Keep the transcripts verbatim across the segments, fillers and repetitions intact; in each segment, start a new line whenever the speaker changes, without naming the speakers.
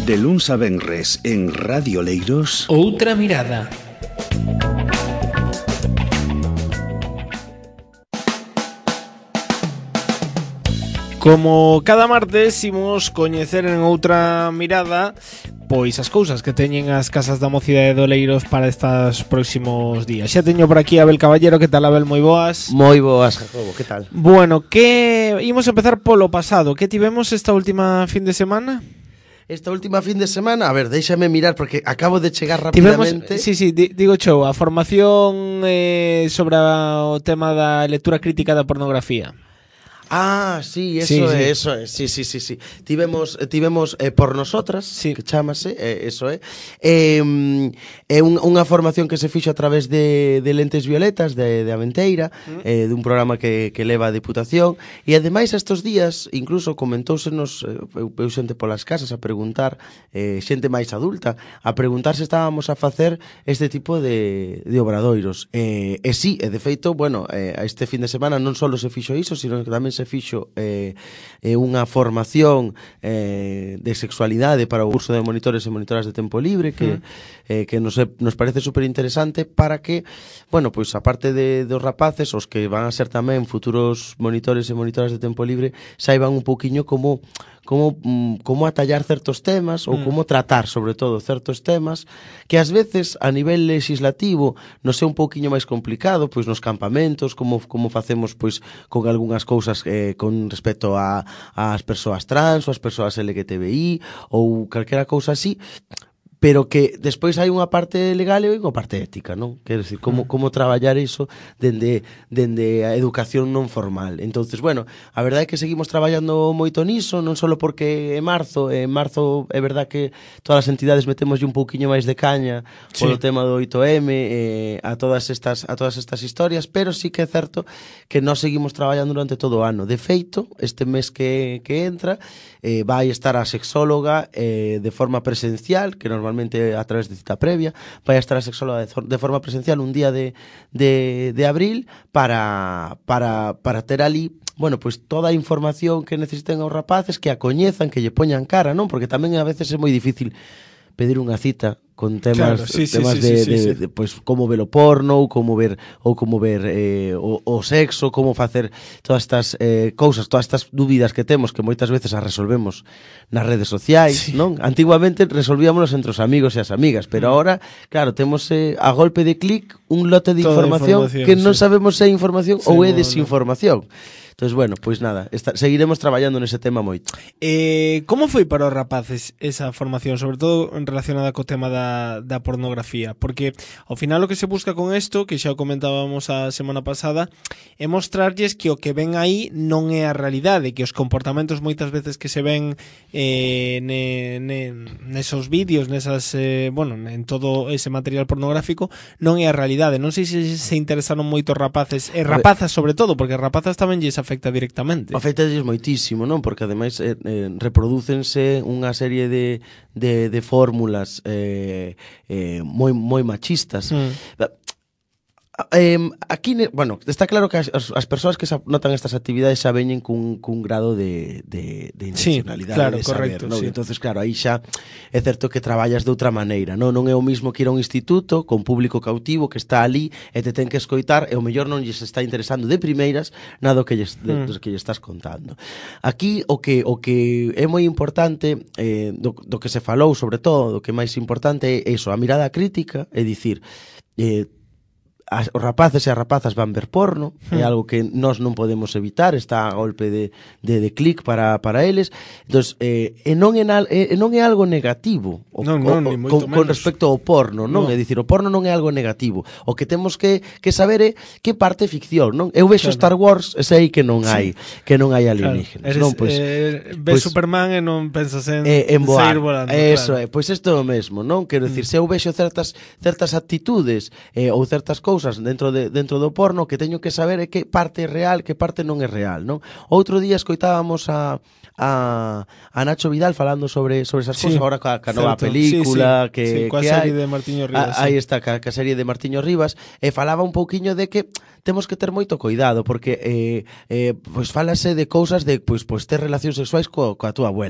De luns a venres en Radio Leiros.
Outra mirada. Como cada martes imos coñecer en outra mirada pois as cousas que teñen as casas da mocidade de Oleiros para estes próximos días. Xa teño por aquí a Abel Caballero. Que tal, Abel? Moi boas.
Moi boas, Jacobo, que tal?
Bueno, que imos empezar polo pasado. Que tivemos esta última fin de semana?
Esta última fin de semana, a ver, déixame mirar porque acabo de chegar rapidamente.
Tivemos, sí, sí, digo chou, a formación eh, sobre o tema da lectura crítica da pornografía.
Ah, sí, eso
sí,
é,
sí.
eso é, sí, sí, sí, sí. Tivemos, tivemos eh, por nosotras,
sí.
que chamase, eh, eso é. É eh, un, unha formación que se fixo a través de, de Lentes Violetas, de, de Aventeira, mm. eh, dun programa que, que leva a Diputación, e ademais estes días, incluso comentóusenos, eh, eu, eu xente polas casas a preguntar, eh, xente máis adulta, a preguntar se estábamos a facer este tipo de, de obradoiros. Eh, e sí, e de feito, bueno, eh, este fin de semana non só se fixo iso, sino que tamén se fixo eh, eh, unha formación eh, de sexualidade para o curso de monitores e monitoras de tempo libre que, mm. eh, que nos, nos parece super interesante para que, bueno, pois aparte de, dos rapaces, os que van a ser tamén futuros monitores e monitoras de tempo libre, saiban un pouquiño como como como atallar certos temas ou como tratar, sobre todo, certos temas que ás veces a nivel legislativo nos é un pouquiño máis complicado, pois nos campamentos, como como facemos pois con algunhas cousas eh, con respecto a ás persoas trans ou ás persoas L G T B I ou calquera cousa así, pero que despois hai unha parte legal e unha parte ética, non? Quero dicir, como, como traballar iso dende, dende a educación non formal. Entonces, bueno, a verdade é que seguimos traballando moito niso, non só porque é marzo, en marzo é verdade que todas as entidades metemos un pouquiño máis de caña polo sí. tema do oito eme, eh, a todas estas a todas estas historias, pero sí que é certo que nós seguimos traballando durante todo o ano. De feito, este mes que, que entra, eh, vai estar a sexóloga eh, de forma presencial, que normalmente a través de cita previa, vai a estar a sexóloga de, de forma presencial un día de, de, de abril para, para, para ter ali, bueno, pois pues toda a información que necesiten aos rapaces, que a coñezan, que lle poñan cara, non? Porque tamén a veces é moi difícil pedir unha cita con temas,
claro, sí,
temas
sí,
de,
sí, sí,
de,
sí.
de, de pues como ver o porno ou como ver ou como ver eh, o, o sexo, como facer todas estas eh, cousas, todas estas dúbidas que temos que moitas veces as resolvemos nas redes sociais, sí. non? Antiguamente resolvíamonos entre os amigos e as amigas, pero mm. ahora, claro, temos eh, a golpe de clic un lote de información, información que non sí. sabemos se é información sí, ou é desinformación. Entonces, bueno, pois pues nada, está, seguiremos traballando nese tema moito.
Eh, como foi para os rapaces esa formación, sobre todo relacionada co tema da, da pornografía? Porque ao final o que se busca con isto, que xa o comentábamos a semana pasada, é mostrarlles que o que ven aí non é a realidade, que os comportamentos moitas veces que se ven eh, ne, ne, nesos vídeos, nesas, eh, bueno, en todo ese material pornográfico, non é a realidade. Non sei se se interesaron moito rapaces, e rapazas sobre todo, porque rapazas tamén lles afecta directamente.
Afectalles moitísimo, non? Porque ademais eh, eh, reprodúcense unha serie de, de, de fórmulas eh, eh, moi, moi machistas. Mm. Eh, aquí, bueno, está claro que as, as persoas que notan estas actividades xa veñen cun, cun grado de, de, de intencionalidade,
sí, claro,
de saber,
correcto,
¿no?
Sí.
Entonces, claro, aí xa é certo que traballas de outra maneira, non? Non é o mismo que ir a un instituto con público cautivo que está ali e te ten que escoitar e o mellor non lles está interesando de primeiras nada do que lles, de, mm. do que lles estás contando. Aquí o que o que é moi importante, eh, do, do que se falou sobre todo, do que máis importante é iso, a mirada crítica, é dicir, eh, As, os rapaces e as rapazas van ver porno, hmm. é algo que nós non podemos evitar, está a golpe de, de, de clic para, para eles. Entón, eh, e non é, e non é algo negativo o,
non, non, o, ni
con, con respecto ao porno, non?
non?
É dicir, o porno non é algo negativo. O que temos que, que saber é que parte é ficción, non? Eu vexo claro. Star Wars e sei que non hai sí. que non hai alienígenas,
claro. Eres,
non? Pois,
eh, ves
pois,
Superman e non pensas en,
eh, en voar.
seguir volando.
Eso
claro.
é, pois isto é o mesmo, non? Quero dicir, mm. se eu vexo certas certas actitudes eh, ou certas cousas dentro de dentro do porno, que teño que saber é que parte é real, que parte non é real, non? Outro día escoitábamos a a, a Nacho Vidal falando sobre sobre esas sí, cousas agora ca, ca nova película sí, sí.
que
sí,
coa
que
serie
hai,
de Martiño Rivas.
A, sí. Aí está, ca, ca serie de Martiño Rivas e falaba un pouquiño de que temos que ter moito cuidado porque eh, eh, pois falase de cousas de pois pois ter relacións sexuais co, coa túa abuela.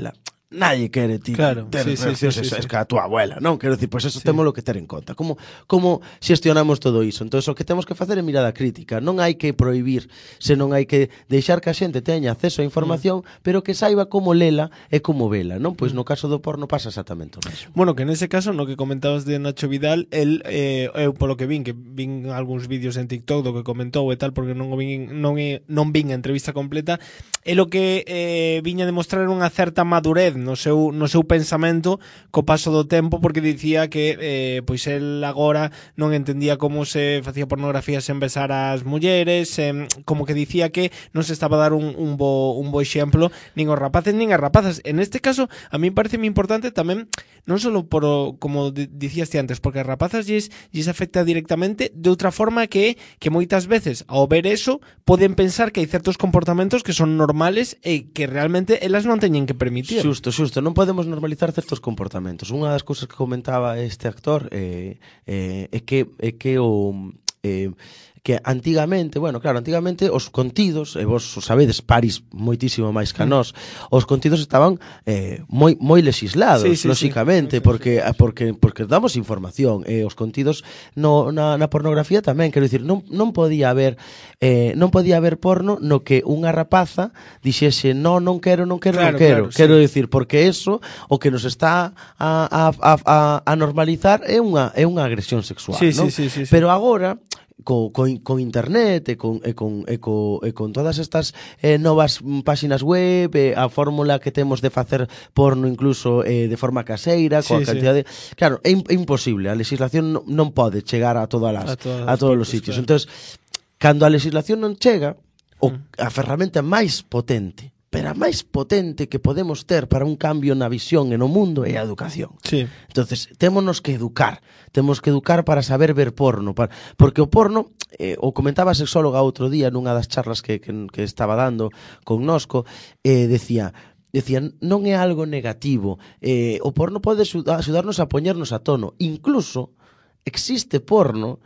nadie quere ti
claro,
ter
sí, sí,
reaccións
sí, sí,
sexuais
sí.
ca a túa abuela, non? Quero dicir, pois eso
Sí.
temos lo que ter en conta. Como como xestionamos todo iso? Entón, o que temos que facer é mirada crítica. Non hai que prohibir, senón hai que deixar que a xente teña acceso á información, mm. pero que saiba como lela e como vela, non? Pois no caso do porno pasa exactamente o mesmo.
Bueno, que nese caso, no que comentabas de Nacho Vidal, el, eh, eu polo que vin, que vin algúns vídeos en TikTok do que comentou e tal, porque non o vin, non, é, non vin a entrevista completa, é lo que eh, viña demostrar unha certa madurez no seu, no seu pensamento co paso do tempo, porque dicía que eh, pois el agora non entendía como se facía pornografía sen besar as mulleres, eh, como que dicía que non se estaba a dar un, un, bo, un bo exemplo nin aos rapaces nin as rapazas. En este caso, a mí parece moi importante tamén, non só por, o, como dicías ti antes, porque as rapazas lles, lles afecta directamente de outra forma que que moitas veces, ao ver eso, poden pensar que hai certos comportamentos que son normales e que realmente elas non teñen que permitir.
Xusto, xusto, non podemos normalizar certos comportamentos. Unha das cousas que comentaba este actor eh, eh, é que é que o eh, que antigamente, bueno, claro, antigamente os contidos, e vos sabedes, París moitísimo máis que nós, os contidos estaban eh, moi moi legislados,
sí, sí,
lóxicamente,
sí.
porque porque porque damos información, e eh, os contidos no na, na pornografía tamén, quero dicir, non non podía haber eh, non podía haber porno no que unha rapaza dixese, "No, non quero, non quero,
claro,
non quero".
Claro,
quero
sí.
dicir, porque eso o que nos está a a a a normalizar é unha é unha agresión sexual,
sí,
non?
Sí, sí, sí, sí.
Pero agora co, co, con internet e con, e con, e co, e con todas estas eh, novas páxinas web, e a fórmula que temos de facer porno incluso eh, de forma caseira, coa
sí,
cantidad
sí.
de... Claro, é, é imposible, a legislación non, non pode chegar a todas as, a,
todas
a todos os
partes,
sitios.
Claro.
Entón, cando a legislación non chega, o,
Mm.
a ferramenta máis potente, pero a máis potente que podemos ter para un cambio na visión e no mundo é a educación.
Sí.
Entonces, témonos que educar, temos que educar para saber ver porno, para, porque o porno, eh, o comentaba a sexóloga outro día nunha das charlas que, que, que estaba dando con Nosco, eh, decía, decía, non é algo negativo, eh, o porno pode axudarnos a poñernos a tono, incluso existe porno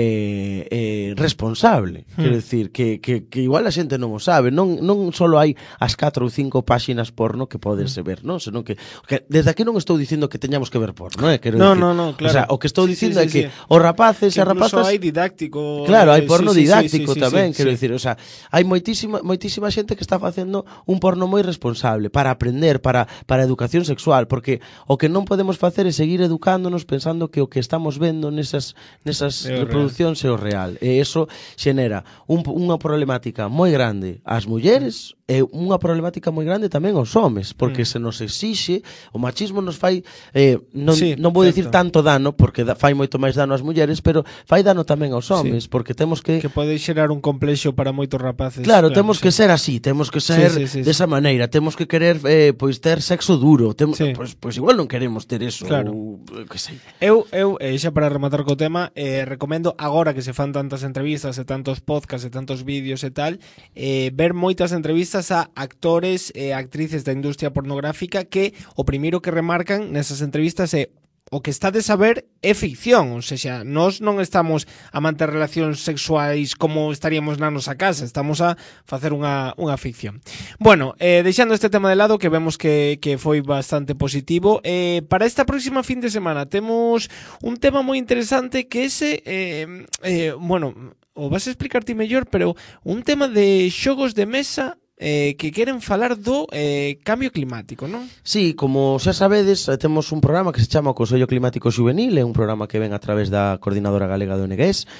eh, eh, responsable, hmm. quero dicir que, que, que igual a xente non o sabe, non, non só hai as catro ou cinco páxinas porno que poderse ver, non? Senón que, que desde aquí non estou dicindo que teñamos que ver porno, non é? Quero
no,
dicir,
no, no, claro.
O sea, o que estou
sí,
dicindo
sí,
é
sí,
que
sí.
os rapaces
que
e rapazas
hai didáctico.
Claro, hai
eh,
porno
sí,
didáctico
sí, sí,
tamén,
sí,
quero
sí.
dicir, o sea, hai moitísima moitísima xente que está facendo un porno moi responsable para aprender, para para educación sexual, porque o que non podemos facer é seguir educándonos pensando que o que estamos vendo nesas nesas reproduccións é o real. E eso xenera un, unha problemática moi grande ás mulleres e unha problemática moi grande tamén aos homes, porque mm. se nos exixe, o machismo nos fai eh, non,
sí,
non vou
certo.
dicir tanto dano, porque da, fai moito máis dano ás mulleres, pero fai dano tamén aos homes,
sí.
porque temos que...
Que pode xerar un complexo para moitos rapaces.
Claro, claro temos
sí.
que ser así, temos que ser
sí, sí, sí,
desa
sí.
maneira, temos que querer eh, pois ter sexo duro, temos,
sí.
pois, pois igual non queremos ter eso,
claro.
ou, que sei.
Eu, eu eh, xa para rematar co tema, eh, recomendo agora que se fan tantas entrevistas e tantos podcasts e tantos vídeos e tal, eh, ver moitas entrevistas a actores e actrices da industria pornográfica que o primeiro que remarcan nesas entrevistas é o que está de saber é ficción, ou seja, nós non estamos a manter relacións sexuais como estaríamos na nosa casa, estamos a facer unha, unha ficción. Bueno, eh, deixando este tema de lado, que vemos que, que foi bastante positivo, eh, para esta próxima fin de semana temos un tema moi interesante que ese, eh, eh, bueno, o vas a explicar ti mellor, pero un tema de xogos de mesa Eh, que queren falar do eh, cambio climático, non?
Sí, como xa sabedes, temos un programa que se chama o Consello Climático Xuvenil, é un programa que ven a través da Coordinadora Galega do O N G E S,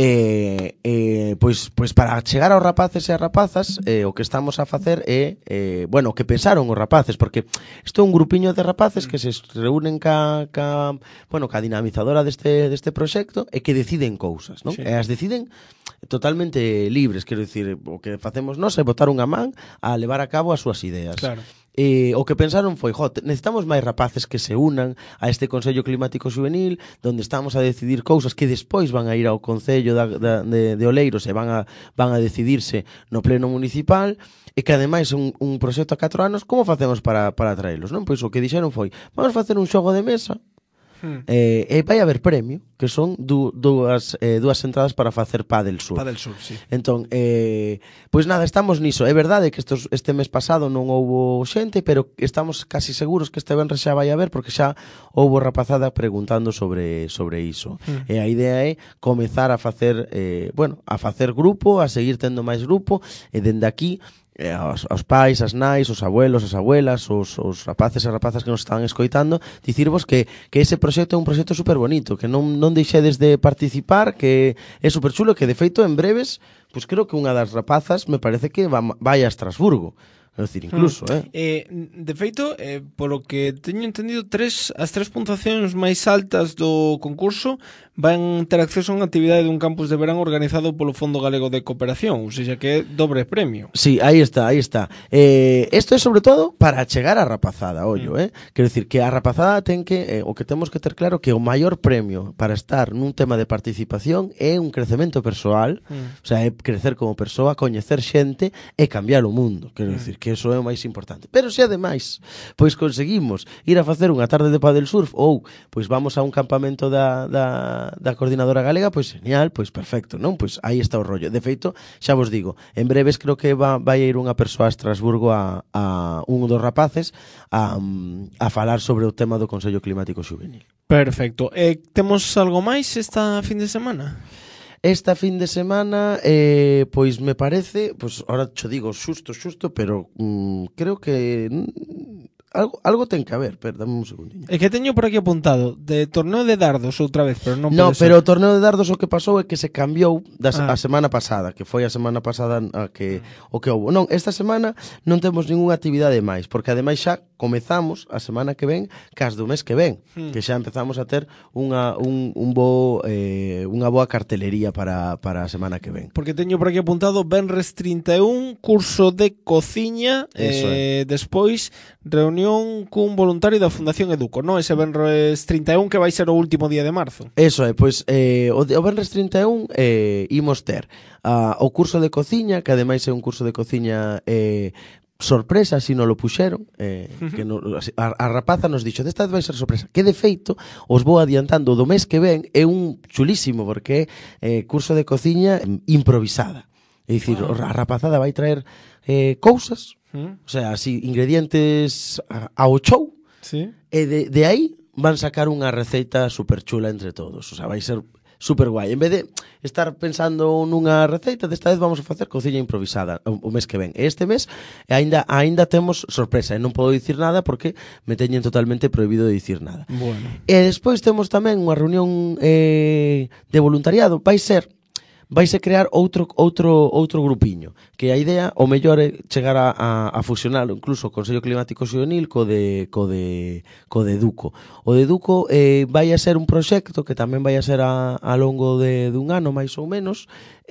eh, eh, pois, pois para chegar aos rapaces e as rapazas, eh, o que estamos a facer é, eh, bueno, o que pensaron os rapaces, porque isto é un grupiño de rapaces que se reúnen ca, ca, bueno, ca dinamizadora deste, deste proxecto e que deciden cousas, non? Sí. E as deciden totalmente libres, quero dicir, o que facemos nós é botar unha man a levar a cabo as súas ideas.
Claro.
E o que pensaron foi, jo, necesitamos máis rapaces que se unan a este Consello Climático Xuvenil, donde estamos a decidir cousas que despois van a ir ao Concello da, da, de, de Oleiros e van a, van a decidirse no pleno municipal, e que ademais un, un proxecto a catro anos, como facemos para, para traelos, non? Pois o que dixeron foi, vamos facer un xogo de mesa
Hmm.
eh, e vai haber premio, que son du, dúas, eh, dúas entradas para facer pádel sur.
Pádel sur, sí.
Entón, eh, pois nada, estamos niso. É verdade que estos, este mes pasado non houbo xente, pero estamos casi seguros que este venres xa vai haber, porque xa houbo rapazada preguntando sobre, sobre iso.
Hmm.
E a idea é comezar a facer, eh, bueno, a facer grupo, a seguir tendo máis grupo, e dende aquí eh, aos, aos pais, as nais, os abuelos, as abuelas, os, os rapaces e rapazas que nos están escoitando, dicirvos que, que ese proxecto é un proxecto super bonito, que non, non deixedes de participar, que é super chulo, que de feito en breves, pois creo que unha das rapazas me parece que va, vai a Estrasburgo. É dicir, incluso,
mm.
eh.
eh de feito, eh, polo que teño entendido, tres as tres puntuacións máis altas do concurso van ter acceso a unha actividade dun campus de verán organizado polo Fondo Galego de Cooperación, ou seja, que é dobre premio.
Sí, aí está, aí está. Eh, isto é sobre todo para chegar á rapazada, ollo, mm. eh. Quero dicir que a rapazada ten que, eh, o que temos que ter claro que o maior premio para estar nun tema de participación é un crecemento persoal, mm. o sea, é crecer como persoa, coñecer xente e cambiar o mundo. Quero mm. dicir que eso é o máis importante. Pero se ademais, pois conseguimos ir a facer unha tarde de pádel surf ou pois vamos a un campamento da, da, da coordinadora galega, pois genial, pois perfecto, non? Pois aí está o rollo. De feito, xa vos digo, en breves creo que va, vai ir unha persoa a Estrasburgo a, a un dos rapaces a, a falar sobre o tema do Consello Climático Xuvenil.
Perfecto. Eh, temos algo máis esta fin de semana?
Esta fin de semana, eh, pois me parece, pois ahora cho digo xusto, xusto, pero mm, creo que mm, algo, algo ten que haber, pero dame un segundinho.
É que teño por aquí apuntado de torneo de dardos outra vez, pero non
No,
pode
pero
ser.
o torneo de dardos o que pasou é que se cambiou da
Ah.
a semana pasada, que foi a semana pasada a que o que houbo. Non, esta semana non temos ningunha actividade máis, porque ademais xa comezamos a semana que ven cas do mes que ven,
Hmm.
que xa empezamos a ter unha un, un bo eh, unha boa cartelería para, para a semana que ven.
Porque teño por aquí apuntado Benres trinta e un, curso de cociña,
Eso
eh, despois reunión cun voluntario da Fundación Educo, non? Ese Benres trinta e un que vai ser o último día de marzo.
Eso é, pois eh, o, de, o Benres trinta e un eh, imos ter uh, o curso de cociña, que ademais é un curso de cociña eh, sorpresa, si non lo puxeron, eh, uh -huh. que no, a, a rapaza nos dixo, desta vez vai ser sorpresa, que de feito os vou adiantando do mes que ven, é un chulísimo, porque é eh, curso de cociña improvisada. É dicir, wow. a rapazada vai traer eh, cousas, uh -huh. o sea, así, ingredientes a, ao chou,
sí.
e de, de aí van sacar unha receita super chula entre todos, o sea, vai ser super guai. En vez de estar pensando nunha receita, desta vez vamos a facer cociña improvisada o, o mes que ven. E este mes aínda aínda temos sorpresa, e non podo dicir nada porque me teñen totalmente prohibido de dicir nada.
Bueno.
E despois temos tamén unha reunión eh, de voluntariado, vai ser vaise crear outro outro outro grupiño, que a idea o mellor é chegar a, a, a fusionar incluso o Consello Climático Xuvenil co de co de co de Educo. O de Educo eh, vai a ser un proxecto que tamén vai a ser a, a longo de dun ano máis ou menos,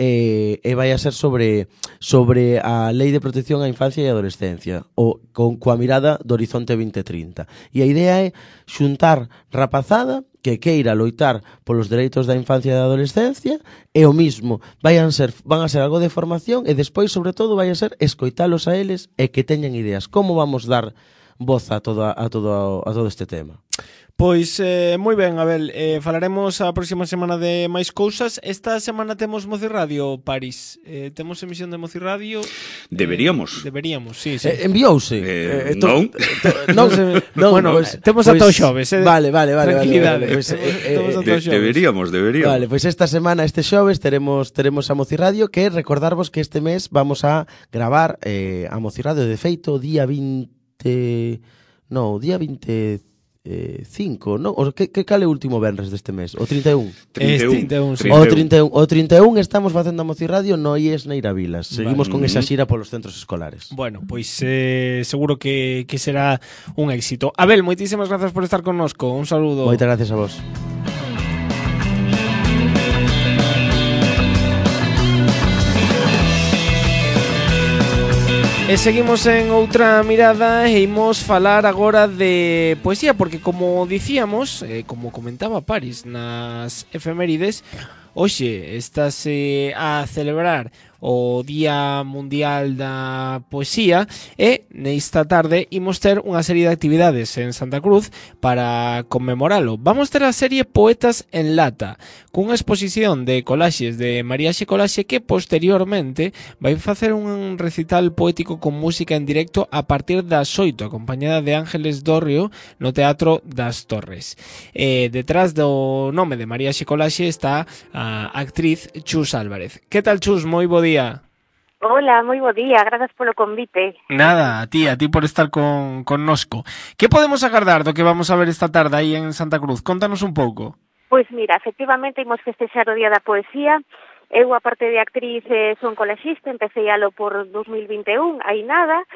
eh, e vai a ser sobre sobre a Lei de Protección á Infancia e Adolescencia, o con coa mirada do Horizonte vinte trinta. E a idea é xuntar rapazada que queira loitar polos dereitos da infancia e da adolescencia, e o mismo vayan ser, van a ser algo de formación, e despois, sobre todo, vai a ser escoitalos a eles e que teñan ideas. Como vamos dar voz a todo, a todo, a todo este tema?
Pois, eh, moi ben, Abel, eh, falaremos a próxima semana de máis cousas. Esta semana temos Mocirradio, París. Eh, temos emisión de Mocirradio.
Deberíamos.
Eh, deberíamos, sí, sí.
Eh, enviouse.
Eh,
to,
non.
To, non, non,
bueno,
pues,
temos
pues,
ata o xoves, eh.
Vale, vale, vale.
Tranquilidade.
Vale, vale, pues, eh,
Temos
eh,
ata o
De,
xoves.
deberíamos, deberíamos.
Vale, pois pues esta semana, este xoves, teremos teremos a Mocirradio, que recordarvos que este mes vamos a gravar eh, a Mocirradio, de feito, día vinte... No, día vinte... Eh, cinco, non? O que, que cale o último venres deste mes? O trinta e un?
Es trinta e un, sí.
O trinta e un, o trinta e un estamos facendo a Mocirradio no I E S Neira Vilas. Seguimos vale. con esa xira polos centros escolares.
Bueno, pois eh, seguro que, que será un éxito. Abel, moitísimas grazas por estar connosco. Un saludo.
Moitas gracias a vos.
E seguimos en outra mirada e imos falar agora de poesía, porque como dicíamos, eh, como comentaba Paris nas efemérides, hoxe estáse a celebrar o Día Mundial da Poesía, e nesta tarde imos ter unha serie de actividades en Santa Cruz para conmemoralo. Vamos ter a serie Poetas en Lata, cunha exposición de colaxes de María Xe Colaxe que posteriormente vai facer un recital poético con música en directo a partir das oito, acompañada de Ángeles Dorrio no Teatro das Torres. Eh, detrás do nome de María Xe Colaxe está a actriz Chus Álvarez. Que tal, Chus? Moi bo día.
Hola, moi bo día, grazas polo convite.
Nada, a ti, a ti por estar con, con nosco. Que podemos agardar do que vamos a ver esta tarde aí en Santa Cruz? Contanos un pouco.
Pois mira, efectivamente imos festexar o Día da Poesía. Eu, a parte de actriz, eh, son colaxista, empecé alo por dos mil vinte e un, aí nada,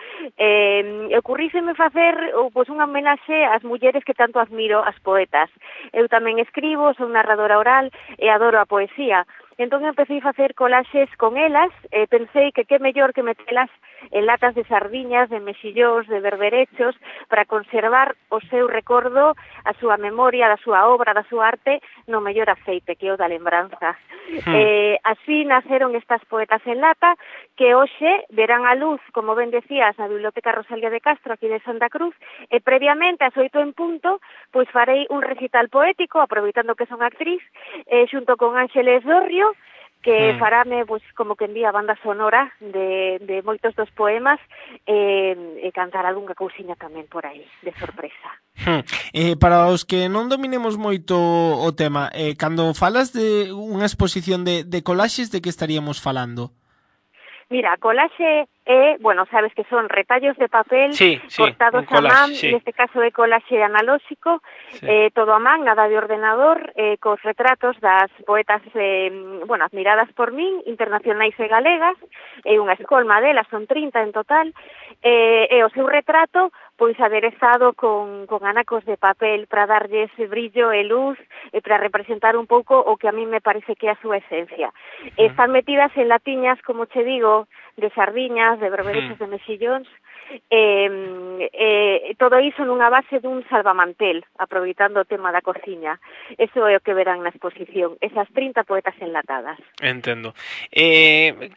eh, ocurríseme facer oh, pois unha homenaxe ás mulleres que tanto admiro, as poetas. Eu tamén escribo, son narradora oral e adoro a poesía. Entón empecé a facer colaxes con elas e pensei que que mellor que metelas en latas de sardiñas, de mexillóns, de berberechos, para conservar o seu recordo, a súa memoria, da súa obra, da súa arte, no mellor aceite, que é o da lembranza. Hmm. Eh, así naceron estas poetas en lata, que hoxe verán a luz, como ben decías, na Biblioteca Rosalía de Castro, aquí de Santa Cruz, e previamente, ás oito en punto, pois farei un recital poético, aproveitando que son actriz, eh, xunto con Ángeles Dorrio, que mm. farame, pois, como que envía a banda sonora de, de moitos dos poemas e, e cantar algunha cousiña tamén por aí, de sorpresa.
Hmm. Eh, para os que non dominemos moito o tema, eh, cando falas de unha exposición de, de colaxes, de que estaríamos falando?
Mira, colaxe é, bueno, sabes que son retallos de papel
sí, sí,
cortados
collage,
a man,
sí.
neste caso é colaxe analóxico, sí. eh, todo a man, nada de ordenador, eh, cos retratos das poetas, eh, bueno, admiradas por min, internacionais e galegas, é unha escolma delas, son trinta en total, eh, e o seu retrato, pois aderezado con, con anacos de papel para darlle ese brillo e luz e para representar un pouco o que a mí me parece que é a súa esencia. Uh-huh. Están metidas en latiñas, como che digo, de sardiñas, de berberechos, uh-huh. de mexillóns, eh, eh, todo iso nunha base dun salvamantel, aproveitando o tema da cociña. Eso é o que verán na exposición, esas trinta poetas enlatadas.
Entendo. Eh,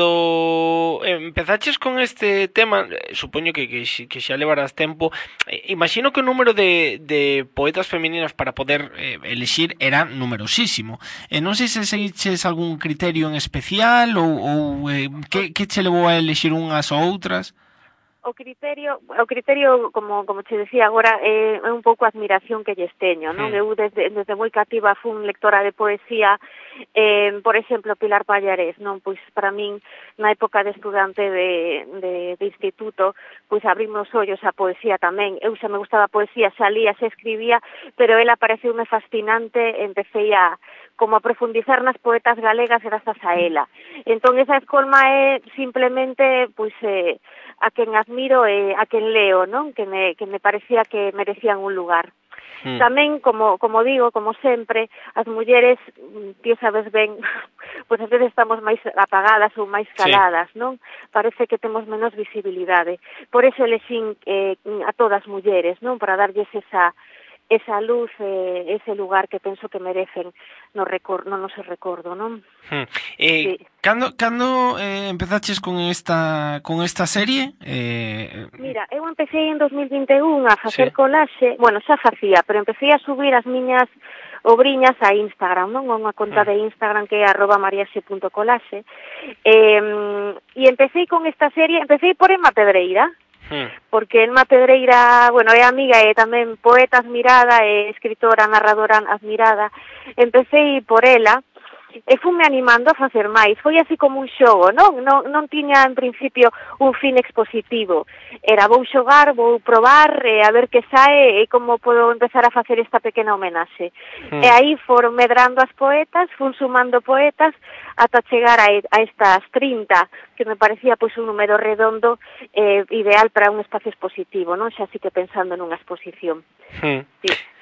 cando empezaches con este tema, supoño que, que, que xa levarás tempo, eh, imagino que o número de, de poetas femininas para poder eh, elixir era numerosísimo. Eh, non sei se seguiches algún criterio en especial ou, ou eh, que, que che levou a elixir unhas ou outras?
O criterio, o criterio como como te decía agora, é, é un pouco a admiración que lles teño, non? Sí. Eu desde, desde moi cativa fun lectora de poesía, eh, por exemplo, Pilar Pallarés, non? Pois para min, na época de estudante de, de, de instituto, pois abrimos os ollos a poesía tamén. Eu xa me gustaba a poesía, xa lía, xa escribía, pero ela pareceume fascinante, empecé a como a profundizar nas poetas galegas grazas a ela. Entón, esa escolma é simplemente, pois, eh, a quen admiro e a quen leo, non? Que me, que me parecía que merecían un lugar. Mm. Tamén, como, como digo, como sempre, as mulleres, ti sabes ben, pois ás veces estamos máis apagadas ou máis caladas, sí. Non? Parece que temos menos visibilidade. Por eso elexín eh, a todas as mulleres, non? Para darlles esa esa luz, eh, ese lugar que penso que merecen no recor no noso recordo, non?
Hmm. Eh, sí. Cando cando eh, empezaches con esta con esta serie? Eh...
Mira, eu empecé en dos mil vinte e un a facer sí. colaxe, bueno, xa facía, pero empecé a subir as miñas obriñas a Instagram, non? Unha conta hmm. de Instagram que é arroba mariaxe punto colaxe. Eh, e empecé con esta serie, empecé por Emma Pedreira, porque Elma Pedreira, bueno, é amiga e tamén poeta admirada e escritora, narradora admirada. Empecé por ela e fume animando a facer máis. Foi así como un xogo, non? Non, non tiña en principio un fin expositivo. Era vou xogar, vou probar, e a ver que sae e como podo empezar a facer esta pequena homenaxe. Mm. E aí foron medrando as poetas, fun sumando poetas ata chegar a, a estas trinta, que me parecía pois un número redondo eh, ideal para un espacio expositivo, non? Xa así que pensando nunha exposición.
Mm. Sí.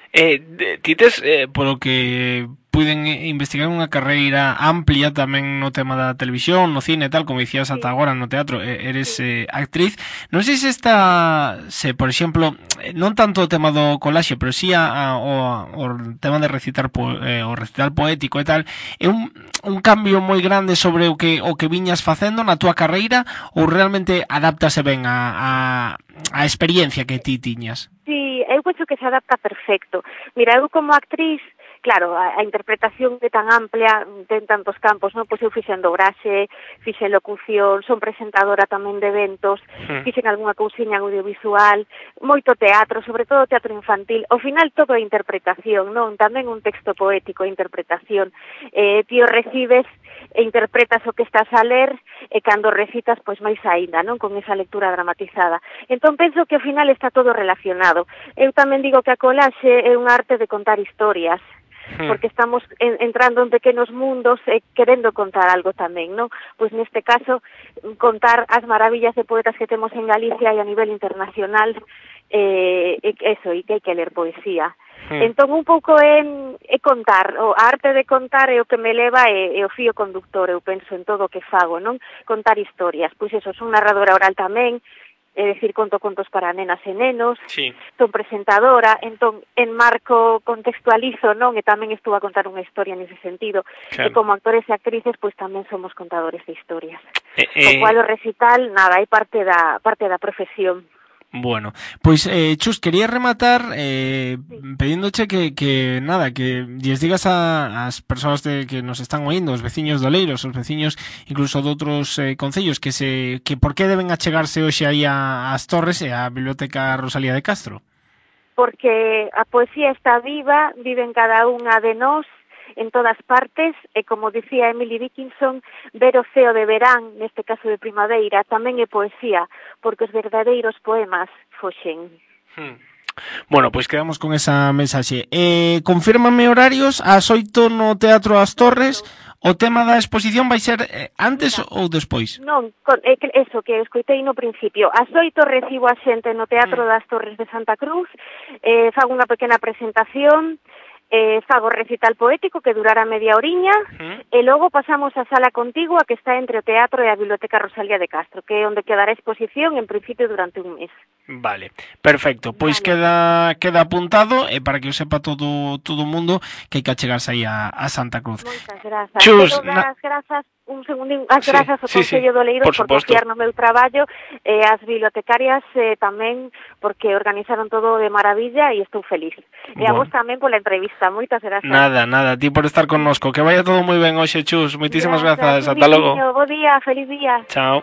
Eh, tites, eh, polo que puiden investigar unha carreira amplia tamén no tema da televisión, no cine e tal, como dicías ata agora no teatro, eres eh, actriz. Non sei se está, se por exemplo, non tanto o tema do colaxe, pero si a, a, o, o tema de recitar po, eh, o recital poético e tal, é un, un cambio moi grande sobre o que o que viñas facendo na túa carreira, ou realmente adáptase ben a, a, a experiencia que ti tiñas?
Sí, eu penso que se adapta perfecto. Mira, eu como actriz, claro, a, a interpretación é tan amplia, ten tantos campos, non? Pois eu fixen dobraxe, fixen locución, son presentadora tamén de eventos, mm. fixen algunha cousiña audiovisual, moito teatro, sobre todo teatro infantil. Ao final todo é interpretación, non? Tamén un texto poético é interpretación. Eh, ti o recibes e interpretas o que estás a ler e cando recitas, pois máis aínda, non? Con esa lectura dramatizada. Entón penso que ao final está todo relacionado. Eu tamén digo que a colaxe é unha arte de contar historias, porque estamos en, entrando en pequenos mundos e querendo contar algo tamén, non? Pois neste caso, contar as maravillas de poetas que temos en Galicia e a nivel internacional, eh, eso, e que hai que ler poesía. Hmm. Entón un pouco é, é contar, o a arte de contar é o que me leva e, e o fío conductor, eu penso en todo o que fago, non? Contar historias, pois eso, son narradora oral tamén, é dicir, conto contos para nenas e nenos, sí. Son presentadora, entón, en marco contextualizo, non? E tamén estou a contar unha historia nese sentido. Claro. E como actores e actrices, pois tamén somos contadores de historias. Eh, eh... O cual o recital, nada, é parte da, parte da profesión.
Bueno, pois, eh, Chus, quería rematar eh, sí. pedíndoche que, que, nada, que lles digas a as persoas de, que nos están oindo, os veciños de Oleiros, os veciños incluso de outros eh, concellos, que se que por que deben achegarse hoxe aí a, as Torres e a Biblioteca Rosalía de Castro?
Porque a poesía está viva, vive en cada unha de nós, en todas partes, e como dicía Emily Dickinson, ver o ceo de verán, neste caso de primavera, tamén é poesía, porque os verdadeiros poemas foxen.
Hmm. Bueno, pois quedamos con esa mensaxe. Eh, confírmame horarios, ás oito no Teatro As Torres. O tema da exposición vai ser eh, antes Mira, ou despois?
Non, con, eh, eso que escoitei no principio. Ás oito recibo a xente no Teatro mm. das Torres de Santa Cruz, eh, fago unha pequena presentación, eh, fago recital poético que durará media oriña, uh-huh. e logo pasamos á sala contigua que está entre o teatro e a Biblioteca Rosalía de Castro, que é onde quedará a exposición en principio durante un mes.
Vale, perfecto. Pois vale. queda queda apuntado e para que o sepa todo todo o mundo que hai que achegarse aí a, a Santa Cruz.
Moitas grazas.
Chus,
Quero dar as grazas un segundín, as sí, grazas ao sí, Concello sí, de Oleiros por, por confiar no meu traballo, e as bibliotecarias eh, tamén porque organizaron todo de maravilla e estou feliz. E bueno. A vos tamén pola entrevista, moitas grazas.
Nada, nada, a ti por estar connosco. Que vaya todo moi ben hoxe, Chus. Moitísimas grazas. grazas. Ata logo.
Bo día, feliz día.
Chao.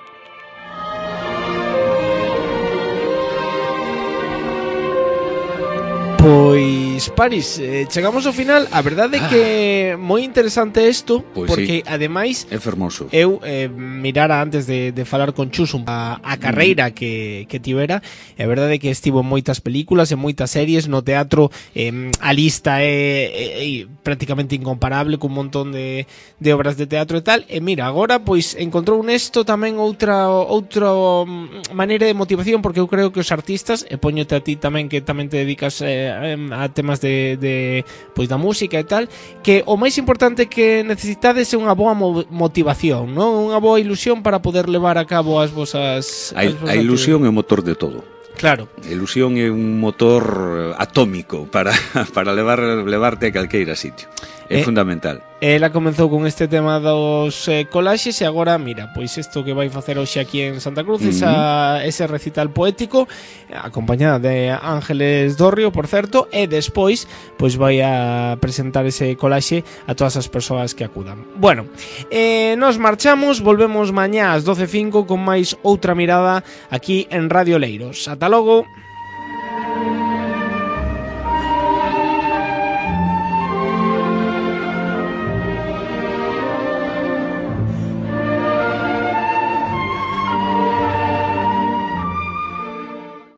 Pois, Paris, eh, chegamos ao final. A verdade é que ah. moi interesante isto, pois porque sí. Ademais
é fermoso.
Eu eh, mirara antes de, de falar con Chus a, a carreira mm. que, que tivera. E a verdade é que estivo en moitas películas, en moitas series, no teatro eh, a lista é, é, é prácticamente incomparable cun montón de, de obras de teatro e tal. E mira, agora pois encontrou nesto tamén outra outra maneira de motivación, porque eu creo que os artistas, e poñote a ti tamén que tamén te dedicas eh, a temas de, de pois da música e tal, que o máis importante que necesitades é unha boa mo- motivación, non? Unha boa ilusión para poder levar a cabo as vosas...
A, as vosas a ilusión é o motor de todo.
Claro.
A ilusión é un motor atómico para, para levar levarte a calqueira sitio. É eh, fundamental.
Ela comenzou con este tema dos eh, colaxes e agora, mira, pois isto que vai facer hoxe aquí en Santa Cruz, uh-huh. esa, ese recital poético, acompañada de Ángeles Dorrio, por certo, e despois pois vai a presentar ese colaxe a todas as persoas que acudan. Bueno, eh, nos marchamos, volvemos mañá ás doce e cinco con máis outra mirada aquí en Radio Leiros. Ata logo.